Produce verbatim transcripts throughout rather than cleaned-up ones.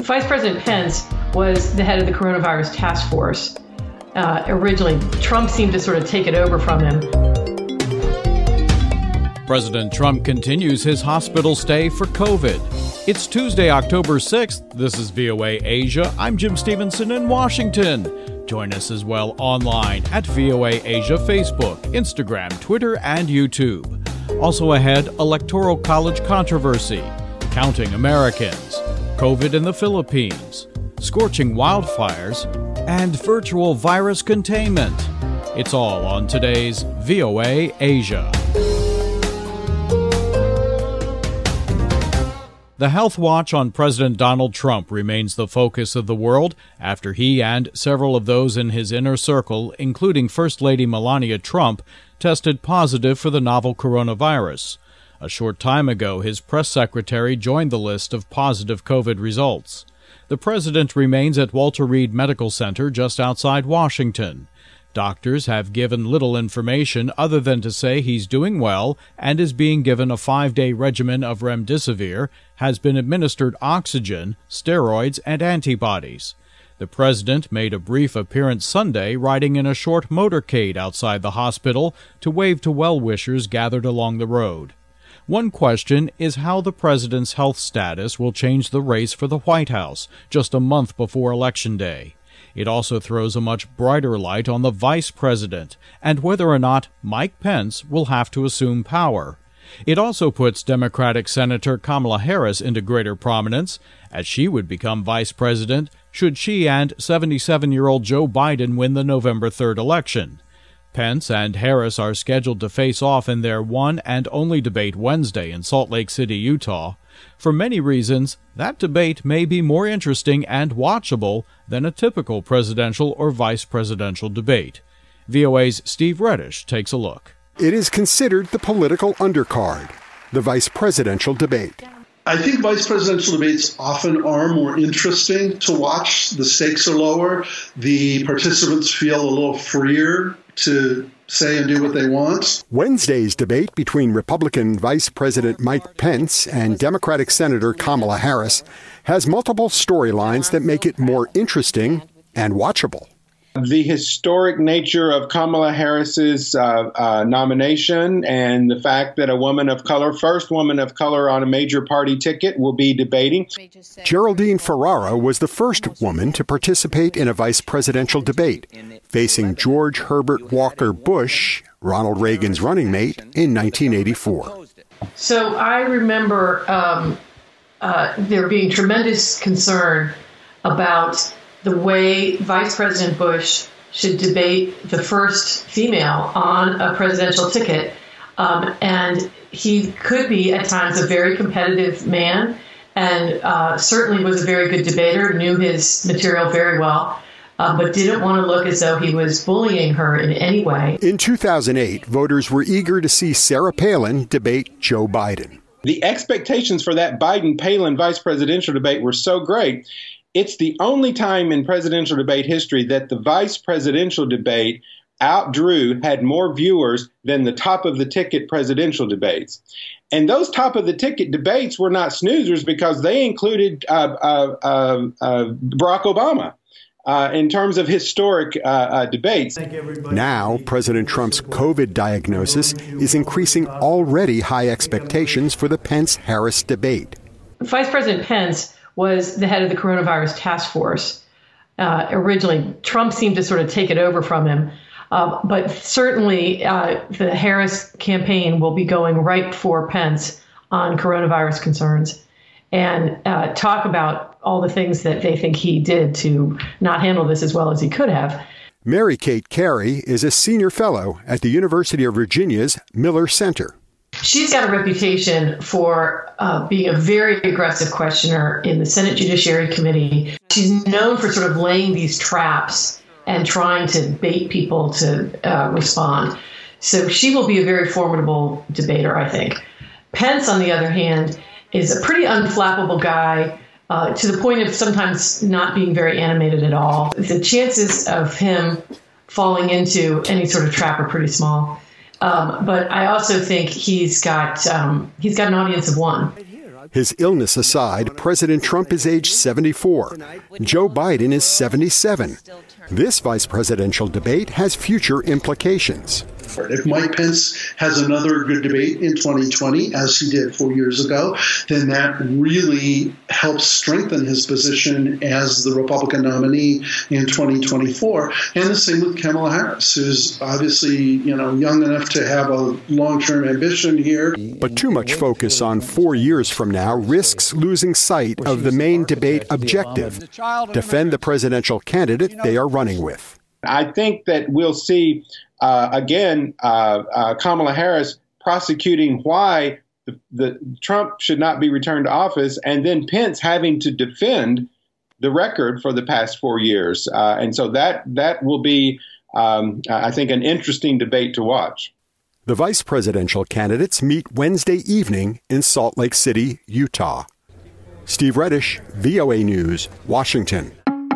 Vice President Pence was the head of the coronavirus task force. Uh, originally, Trump seemed to sort of take it over from him. President Trump continues his hospital stay for COVID. It's Tuesday, October sixth. This is V O A Asia. I'm Jim Stevenson in Washington. Join us as well online at V O A Asia Facebook, Instagram, Twitter, and YouTube. Also ahead, Electoral College controversy, counting Americans, COVID in the Philippines, scorching wildfires, and virtual virus containment. It's all on today's V O A Asia. The health watch on President Donald Trump remains the focus of the world after he and several of those in his inner circle, including First Lady Melania Trump, tested positive for the novel coronavirus. A short time ago, his press secretary joined the list of positive COVID results. The president remains at Walter Reed Medical Center just outside Washington. Doctors have given little information other than to say he's doing well and is being given a five-day regimen of remdesivir, has been administered oxygen, steroids, and antibodies. The president made a brief appearance Sunday riding in a short motorcade outside the hospital to wave to well-wishers gathered along the road. One question is how the president's health status will change the race for the White House just a month before Election Day. It also throws a much brighter light on the vice president and whether or not Mike Pence will have to assume power. It also puts Democratic Senator Kamala Harris into greater prominence, as she would become vice president should she and seventy-seven-year-old Joe Biden win the November third election. Pence and Harris are scheduled to face off in their one and only debate Wednesday in Salt Lake City, Utah. For many reasons, that debate may be more interesting and watchable than a typical presidential or vice presidential debate. V O A's Steve Reddish takes a look. It is considered the political undercard, the vice presidential debate. I think vice presidential debates often are more interesting to watch. The stakes are lower. The participants feel a little freer to say and do what they want. Wednesday's debate between Republican Vice President Mike Pence and Democratic Senator Kamala Harris has multiple storylines that make it more interesting and watchable. The historic nature of Kamala Harris's uh, uh, nomination and the fact that a woman of color, first woman of color on a major party ticket, will be debating. Geraldine Ferrara was the first woman to participate in a vice presidential debate, facing George Herbert Walker Bush, Ronald Reagan's running mate, in nineteen eighty-four. So I remember um, uh, there being tremendous concern about the way Vice President Bush should debate the first female on a presidential ticket. Um, and he could be, at times, a very competitive man and uh, certainly was a very good debater, knew his material very well, uh, but didn't want to look as though he was bullying her in any way. In two thousand eight, voters were eager to see Sarah Palin debate Joe Biden. The expectations for that Biden-Palin vice presidential debate were so great. It's the only time in presidential debate history that the vice presidential debate outdrew, had more viewers than the top of the ticket presidential debates. And those top of the ticket debates were not snoozers because they included uh, uh, uh, uh, Barack Obama uh, in terms of historic uh, uh, debates. Now, President Trump's COVID diagnosis is increasing already high expectations for the Pence-Harris debate. Vice President Pence was the head of the coronavirus task force. Uh, originally, Trump seemed to sort of take it over from him. Uh, but certainly uh, the Harris campaign will be going right for Pence on coronavirus concerns and uh, talk about all the things that they think he did to not handle this as well as he could have. Mary Kate Carey is a senior fellow at the University of Virginia's Miller Center. She's got a reputation for uh, being a very aggressive questioner in the Senate Judiciary Committee. She's known for sort of laying these traps and trying to bait people to uh, respond. So she will be a very formidable debater, I think. Pence, on the other hand, is a pretty unflappable guy uh, to the point of sometimes not being very animated at all. The chances of him falling into any sort of trap are pretty small. Um, but I also think he's got um, he's got an audience of one. His illness aside, President Trump is age seventy-four. Joe Biden is seventy-seven. This vice presidential debate has future implications. If Mike Pence has another good debate in twenty twenty, as he did four years ago, then that really helps strengthen his position as the Republican nominee in twenty twenty-four. And the same with Kamala Harris, who's obviously, you know, young enough to have a long-term ambition here. But too much focus on four years from now risks losing sight of the main debate objective: defend the presidential candidate they are running with. I think that we'll see, uh, again, uh, uh, Kamala Harris prosecuting why the, the Trump should not be returned to office, and then Pence having to defend the record for the past four years. Uh, and so that that will be, um, I think, an interesting debate to watch. The vice presidential candidates meet Wednesday evening in Salt Lake City, Utah. Steve Reddish, V O A News, Washington.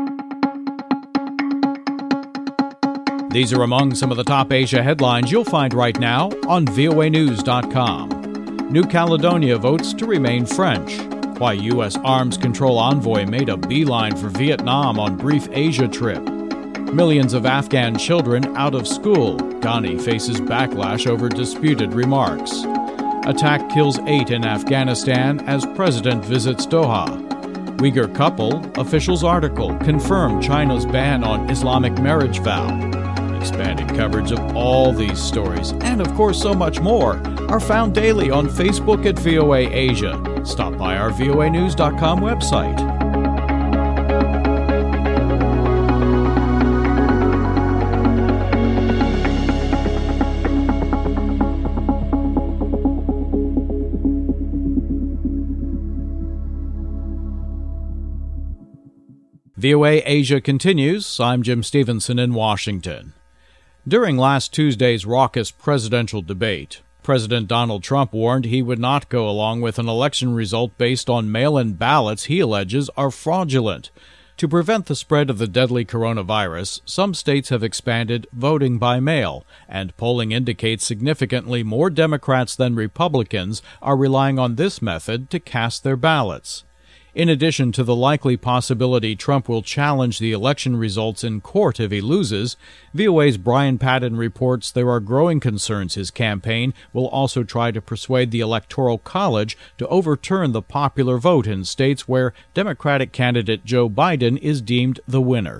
These are among some of the top Asia headlines you'll find right now on V O A news dot com. New Caledonia votes to remain French. Why U S arms control envoy made a beeline for Vietnam on brief Asia trip. Millions of Afghan children out of school. Ghani faces backlash over disputed remarks. Attack kills eight in Afghanistan as president visits Doha. Uyghur couple, officials article, confirm China's ban on Islamic marriage vow. Expanded coverage of all these stories, and of course so much more, are found daily on Facebook at V O A Asia. Stop by our V O A news dot com website. V O A Asia continues. I'm Jim Stevenson in Washington. During last Tuesday's raucous presidential debate, President Donald Trump warned he would not go along with an election result based on mail-in ballots he alleges are fraudulent. To prevent the spread of the deadly coronavirus, some states have expanded voting by mail, and polling indicates significantly more Democrats than Republicans are relying on this method to cast their ballots. In addition to the likely possibility Trump will challenge the election results in court if he loses, V O A's Brian Padden reports there are growing concerns his campaign will also try to persuade the Electoral College to overturn the popular vote in states where Democratic candidate Joe Biden is deemed the winner.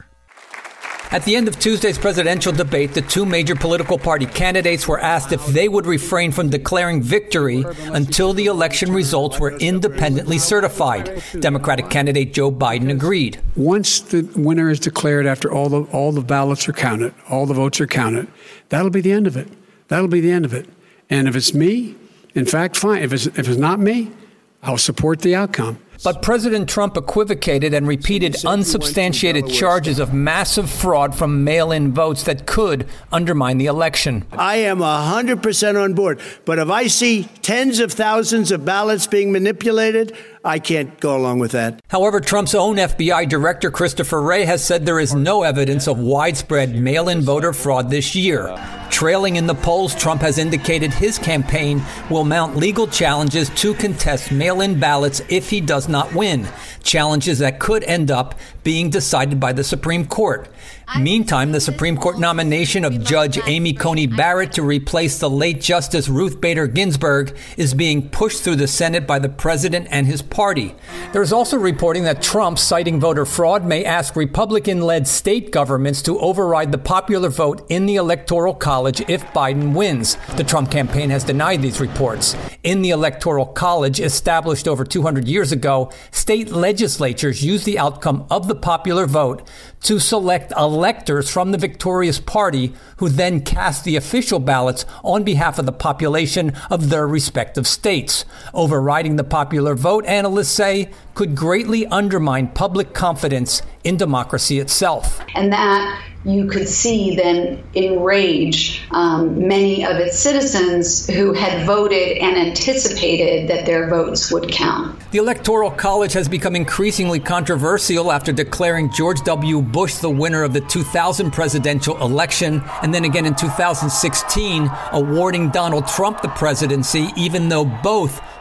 At the end of Tuesday's presidential debate, the two major political party candidates were asked if they would refrain from declaring victory until the election results were independently certified. Democratic candidate Joe Biden agreed. Once the winner is declared, after all the all the ballots are counted, all the votes are counted, that'll be the end of it. That'll be the end of it. And if it's me, in fact, fine. If it's if it's not me, I'll support the outcome. But President Trump equivocated and repeated unsubstantiated charges of massive fraud from mail-in votes that could undermine the election. I am one hundred percent on board. But if I see tens of thousands of ballots being manipulated, I can't go along with that. However, Trump's own F B I director, Christopher Wray, has said there is no evidence of widespread mail-in voter fraud this year. Trailing in the polls, Trump has indicated his campaign will mount legal challenges to contest mail-in ballots if he does not win, challenges that could end up being decided by the Supreme Court. Meantime, the Supreme Court nomination of Judge Amy Coney Barrett to replace the late Justice Ruth Bader Ginsburg is being pushed through the Senate by the president and his party. There is also reporting that Trump, citing voter fraud, may ask Republican-led state governments to override the popular vote in the Electoral College if Biden wins. The Trump campaign has denied these reports. In the Electoral College, established over two hundred years ago, state legislatures use the outcome of the popular vote to select electors from the victorious party who then cast the official ballots on behalf of the population of their respective states. Overriding the popular vote, analysts say, could greatly undermine public confidence in democracy itself. And that you could see then enrage um, many of its citizens who had voted and anticipated that their votes would count. The Electoral College has become increasingly controversial after declaring George W. Bush the winner of the two thousand presidential election, and then again in two thousand sixteen awarding Donald Trump the presidency, even though both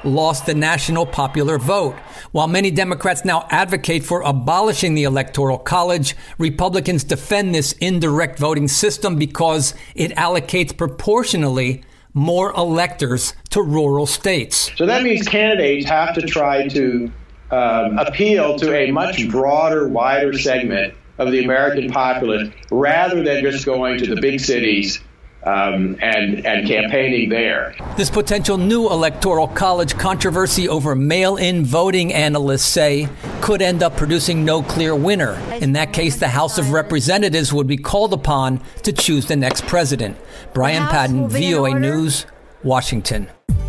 lost the national popular vote. While many Democrats now advocate for abolishing the Electoral College, Republicans defend this indirect voting system because it allocates proportionally more electors to rural states. So that means candidates have to try to um, appeal to a much broader, wider segment of the American populace rather than just going to the big cities Um, and, and campaigning there. This potential new electoral college controversy over mail-in voting, analysts say, could end up producing no clear winner. In that case, the House of Representatives would be called upon to choose the next president. Brian Padden, V O A News, Washington.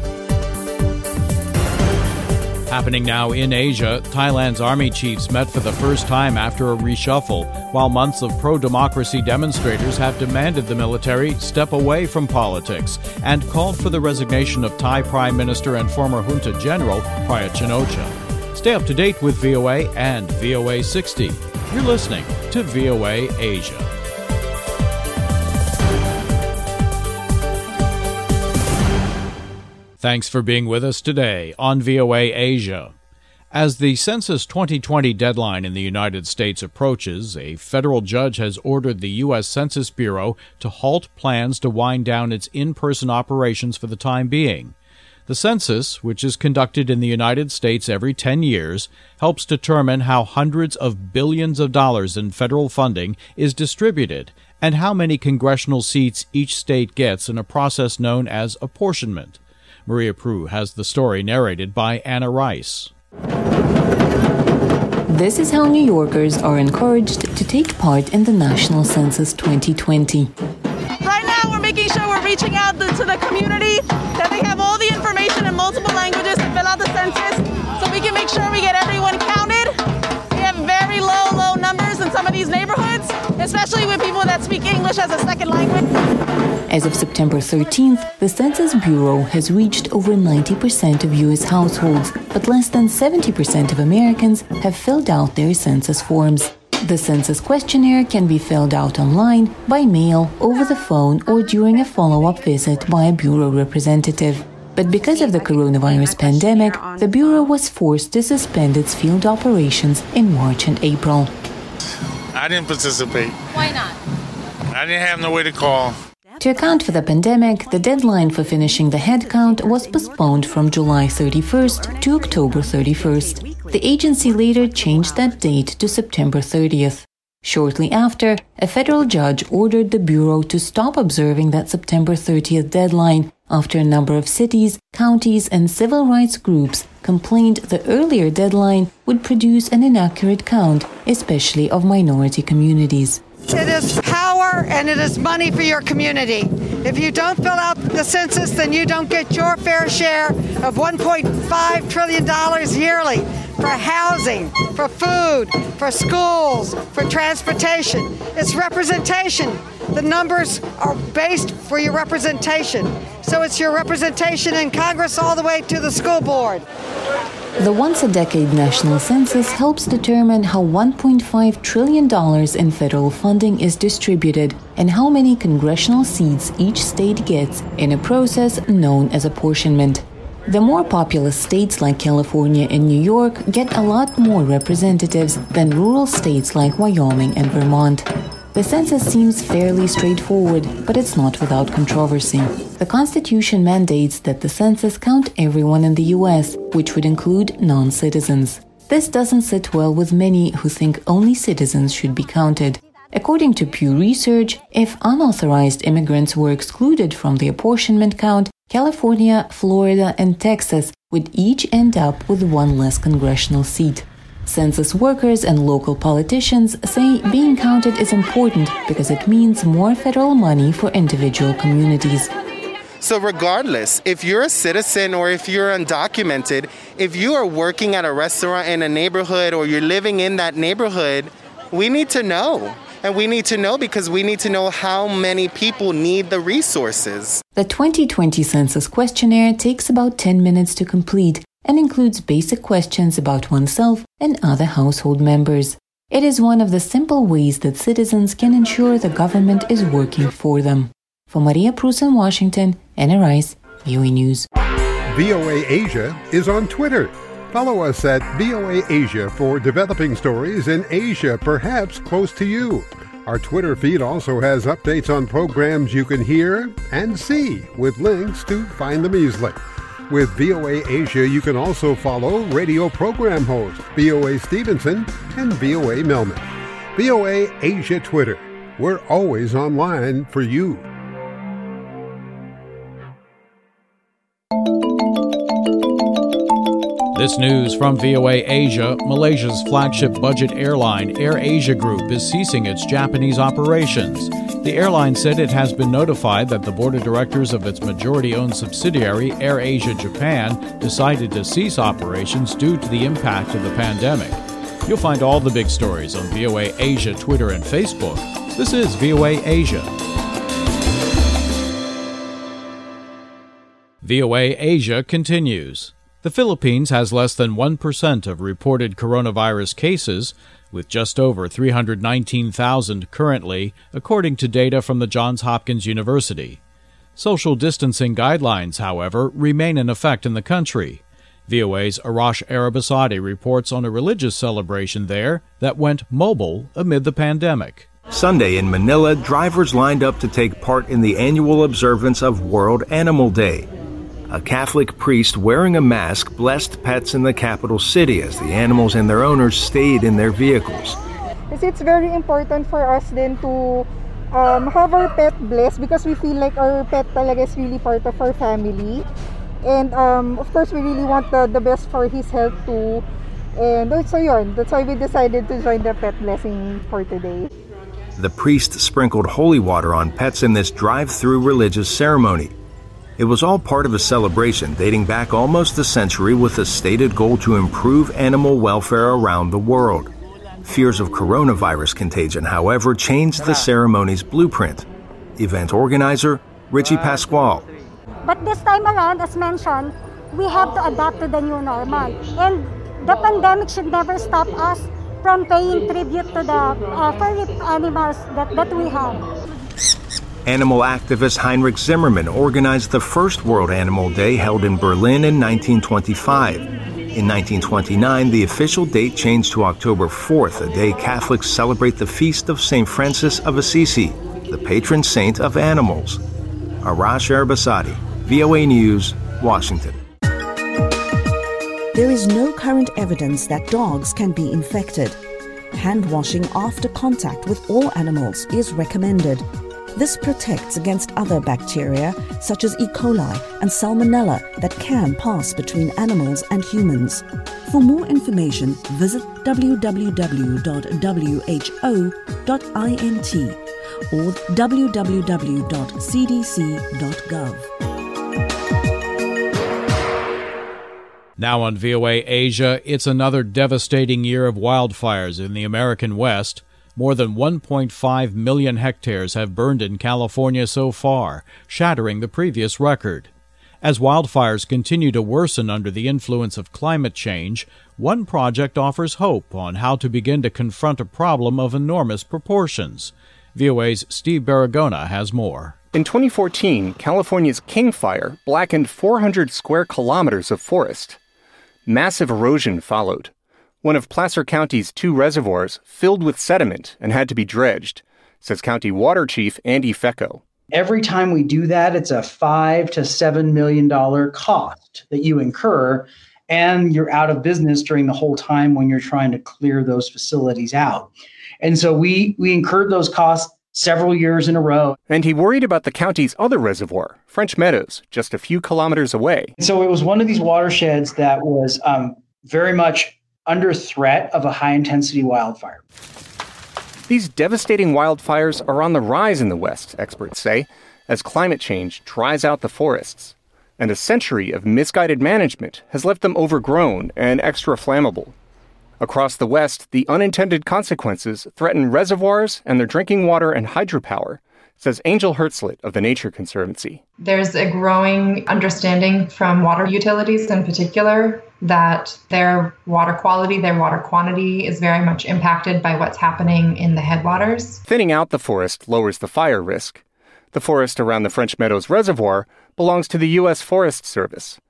Happening now in Asia, Thailand's army chiefs met for the first time after a reshuffle, while months of pro-democracy demonstrators have demanded the military step away from politics and called for the resignation of Thai Prime Minister and former junta general Prayut Chan-o-cha. Stay up to date with V O A and V O A sixty. You're listening to V O A Asia. Thanks for being with us today on V O A Asia. As the Census twenty twenty deadline in the United States approaches, a federal judge has ordered the U S Census Bureau to halt plans to wind down its in-person operations for the time being. The census, which is conducted in the United States every ten years, helps determine how hundreds of billions of dollars in federal funding is distributed and how many congressional seats each state gets in a process known as apportionment. Maria Prue has the story narrated by Anna Rice. This is how New Yorkers are encouraged to take part in the National Census twenty twenty. Right now, we're making sure we're reaching out to the community, that they have all the information in multiple languages to fill out the census, so we can make sure we get everyone counted. We have very low, low numbers in some of these neighborhoods, especially with people that speak English as a second language. As of September thirteenth, the Census Bureau has reached over ninety percent of U S households, but less than seventy percent of Americans have filled out their census forms. The census questionnaire can be filled out online, by mail, over the phone, or during a follow-up visit by a Bureau representative. But because of the coronavirus pandemic, the Bureau was forced to suspend its field operations in March and April. I didn't participate. Why not? I didn't have no way to call. To account for the pandemic, the deadline for finishing the head count was postponed from July thirty-first to October thirty-first. The agency later changed that date to September thirtieth. Shortly after, a federal judge ordered the Bureau to stop observing that September thirtieth deadline after a number of cities, counties, and civil rights groups complained the earlier deadline would produce an inaccurate count, especially of minority communities. It is power and it is money for your community. If you don't fill out the census, then you don't get your fair share of one point five trillion dollars yearly for housing, for food, for schools, for transportation. It's representation. The numbers are based for your representation. So it's your representation in Congress all the way to the school board. The once-a-decade national census helps determine how one point five trillion dollars in federal funding is distributed and how many congressional seats each state gets in a process known as apportionment. The more populous states like California and New York get a lot more representatives than rural states like Wyoming and Vermont. The census seems fairly straightforward, but it's not without controversy. The Constitution mandates that the census count everyone in the U S, which would include non-citizens. This doesn't sit well with many who think only citizens should be counted. According to Pew Research, if unauthorized immigrants were excluded from the apportionment count, California, Florida, and Texas would each end up with one less congressional seat. Census workers and local politicians say being counted is important because it means more federal money for individual communities. So regardless, if you're a citizen or if you're undocumented, if you are working at a restaurant in a neighborhood or you're living in that neighborhood, we need to know. And we need to know because we need to know how many people need the resources. The twenty twenty Census questionnaire takes about ten minutes to complete and includes basic questions about oneself and other household members. It is one of the simple ways that citizens can ensure the government is working for them. For Maria Prue in Washington, Anna Rice, V O A News. V O A Asia is on Twitter. Follow us at V O A Asia for developing stories in Asia, perhaps close to you. Our Twitter feed also has updates on programs you can hear and see, with links to find them easily. With V O A Asia, you can also follow radio program host V O A Stevenson and V O A Melman. V O A Asia Twitter. We're always online for you. This news from V O A Asia: Malaysia's flagship budget airline, AirAsia Group, is ceasing its Japanese operations. The airline said it has been notified that the board of directors of its majority-owned subsidiary, AirAsia Japan, decided to cease operations due to the impact of the pandemic. You'll find all the big stories on V O A Asia Twitter and Facebook. This is V O A Asia. V O A Asia continues. The Philippines has less than one percent of reported coronavirus cases, with just over three hundred nineteen thousand currently, according to data from the Johns Hopkins University. Social distancing guidelines, however, remain in effect in the country. V O A's Arash Arabasadi reports on a religious celebration there that went mobile amid the pandemic. Sunday in Manila, drivers lined up to take part in the annual observance of World Animal Day. A Catholic priest wearing a mask blessed pets in the capital city as the animals and their owners stayed in their vehicles. It's very important for us then to um, have our pet blessed because we feel like our pet talaga is really part of our family. And um, of course, we really want the, the best for his health too. And so yun, that's why we decided to join the pet blessing for today. The priest sprinkled holy water on pets in this drive-through religious ceremony. It was all part of a celebration dating back almost a century with a stated goal to improve animal welfare around the world. Fears of coronavirus contagion, however, changed the ceremony's blueprint. Event organizer Richie Pasquale. But this time around, as mentioned, we have to adapt to the new normal. And the pandemic should never stop us from paying tribute to the uh, furry animals that, that we have. Animal activist Heinrich Zimmermann organized the first World Animal Day held in Berlin in nineteen twenty-five. In nineteen twenty-nine, the official date changed to October fourth, a day Catholics celebrate the feast of Saint Francis of Assisi, the patron saint of animals. Arash Arabasadi, V O A News, Washington. There is no current evidence that dogs can be infected. Hand washing after contact with all animals is recommended. This protects against other bacteria such as E. coli and Salmonella that can pass between animals and humans. For more information, visit w w w dot w h o dot int or w w w dot c d c dot gov. Now on V O A Asia, it's another devastating year of wildfires in the American West. More than one point five million hectares have burned in California so far, shattering the previous record. As wildfires continue to worsen under the influence of climate change, one project offers hope on how to begin to confront a problem of enormous proportions. V O A's Steve Baragona has more. In twenty fourteen, California's King Fire blackened four hundred square kilometers of forest. Massive erosion followed. One of Placer County's two reservoirs filled with sediment and had to be dredged, says County Water Chief Andy Fecco. Every time we do that, it's a five to seven million dollar cost that you incur, and you're out of business during the whole time when you're trying to clear those facilities out. And so we we incurred those costs several years in a row. And he worried about the county's other reservoir, French Meadows, just a few kilometers away. So it was one of these watersheds that was um, very much under threat of a high-intensity wildfire. These devastating wildfires are on the rise in the West, experts say, as climate change dries out the forests. And a century of misguided management has left them overgrown and extra flammable. Across the West, the unintended consequences threaten reservoirs and their drinking water and hydropower, says Angel Hertzlet of the Nature Conservancy. There's a growing understanding from water utilities in particular that their water quality, their water quantity is very much impacted by what's happening in the headwaters. Thinning out the forest lowers the fire risk. The forest around the French Meadows Reservoir belongs to the U S Forest Service.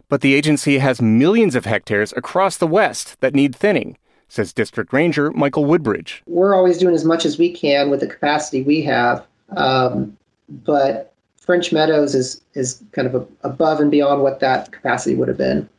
But the agency has millions of hectares across the West that need thinning, says District Ranger Michael Woodbridge. We're always doing as much as we can with the capacity we have, um, but French Meadows is, is kind of a, above and beyond what that capacity would have been.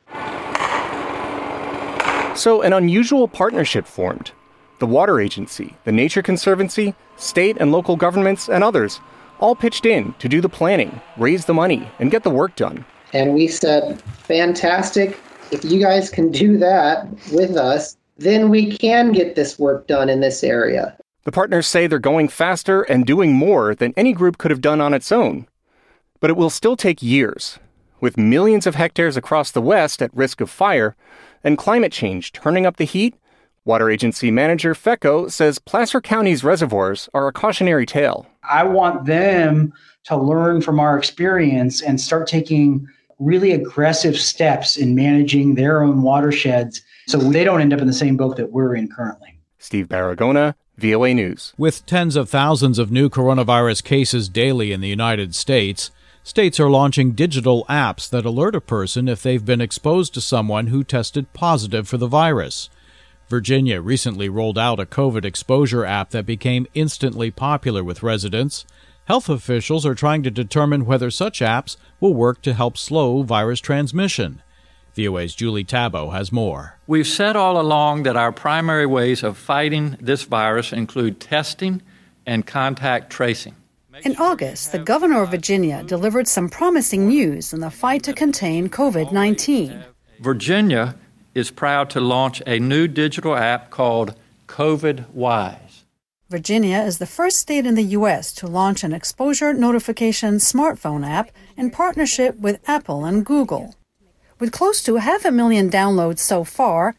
So an unusual partnership formed. The Water Agency, the Nature Conservancy, state and local governments, and others all pitched in to do the planning, raise the money, and get the work done. And we said, fantastic. If you guys can do that with us, then we can get this work done in this area. The partners say they're going faster and doing more than any group could have done on its own. But it will still take years. With millions of hectares across the West at risk of fire and climate change turning up the heat, Water Agency Manager Fecco says Placer County's reservoirs are a cautionary tale. I want them to learn from our experience and start taking really aggressive steps in managing their own watersheds so they don't end up in the same boat that we're in currently. Steve Baragona, V O A News. With tens of thousands of new coronavirus cases daily in the United States, states are launching digital apps that alert a person if they've been exposed to someone who tested positive for the virus. Virginia recently rolled out a COVID exposure app that became instantly popular with residents. Health officials are trying to determine whether such apps will work to help slow virus transmission. V O A's Julie Tabo has more. We've said all along that our primary ways of fighting this virus include testing and contact tracing. In August, the governor of Virginia delivered some promising news in the fight to contain COVID nineteen. Virginia is proud to launch a new digital app called COVID Wise. Virginia is the first state in the U S to launch an exposure notification smartphone app in partnership with Apple and Google. With close to half a million downloads so far,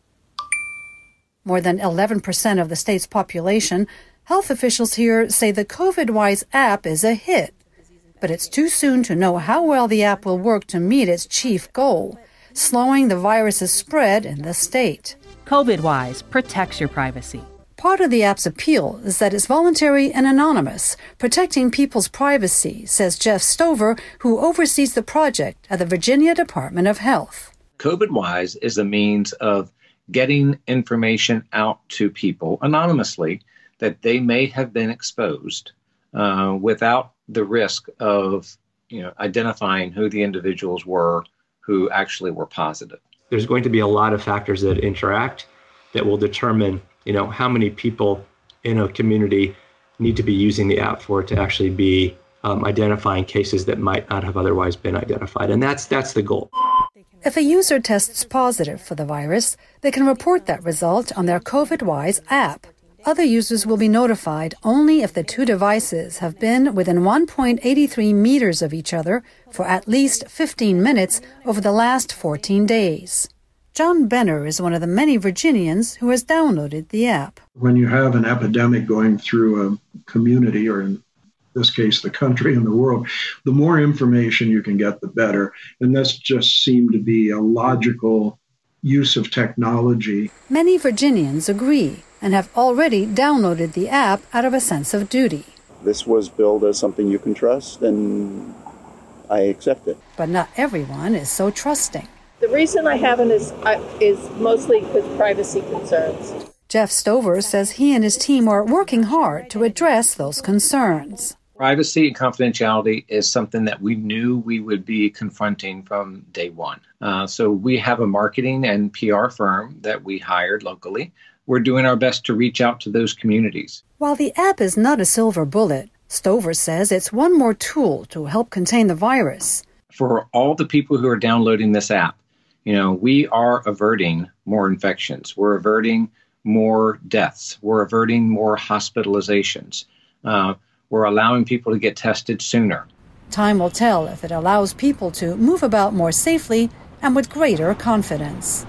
more than eleven percent of the state's population, health officials here say the COVID Wise app is a hit. But it's too soon to know how well the app will work to meet its chief goal, slowing the virus's spread in the state. COVID Wise protects your privacy. Part of the app's appeal is that it's voluntary and anonymous, protecting people's privacy, says Jeff Stover, who oversees the project at the Virginia Department of Health. COVID Wise is a means of getting information out to people anonymously that they may have been exposed uh, without the risk of, you know, identifying who the individuals were who actually were positive. There's going to be a lot of factors that interact that will determine, you know, how many people in a community need to be using the app for it to actually be um, identifying cases that might not have otherwise been identified. And that's that's the goal. If a user tests positive for the virus, they can report that result on their COVID Wise app. Other users will be notified only if the two devices have been within one point eight three meters of each other for at least fifteen minutes over the last fourteen days. John Benner is one of the many Virginians who has downloaded the app. When you have an epidemic going through a community, or in this case, the country and the world, the more information you can get, the better. And this just seemed to be a logical use of technology. Many Virginians agree and have already downloaded the app out of a sense of duty. This was billed as something you can trust, and I accept it. But not everyone is so trusting. The reason I haven't is, uh, is mostly because privacy concerns. Jeff Stover says he and his team are working hard to address those concerns. Privacy and confidentiality is something that we knew we would be confronting from day one. Uh, so we have a marketing and P R firm that we hired locally. We're doing our best to reach out to those communities. While the app is not a silver bullet, Stover says it's one more tool to help contain the virus. For all the people who are downloading this app, you know, we are averting more infections. We're averting more deaths. We're averting more hospitalizations. Uh, we're allowing people to get tested sooner. Time will tell if it allows people to move about more safely and with greater confidence.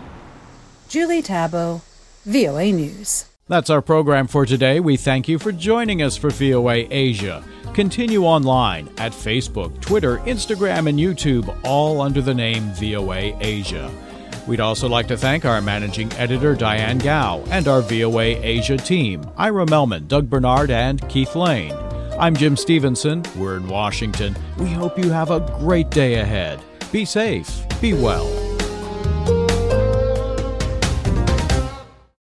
Julie Tabo, V O A News. That's our program for today. We thank you for joining us for V O A Asia. Continue online at Facebook, Twitter, Instagram, and YouTube, all under the name V O A Asia. We'd also like to thank our managing editor, Diane Gao, and our V O A Asia team, Ira Melman, Doug Bernard, and Keith Lane. I'm Jim Stevenson. We're in Washington. We hope you have a great day ahead. Be safe, be well.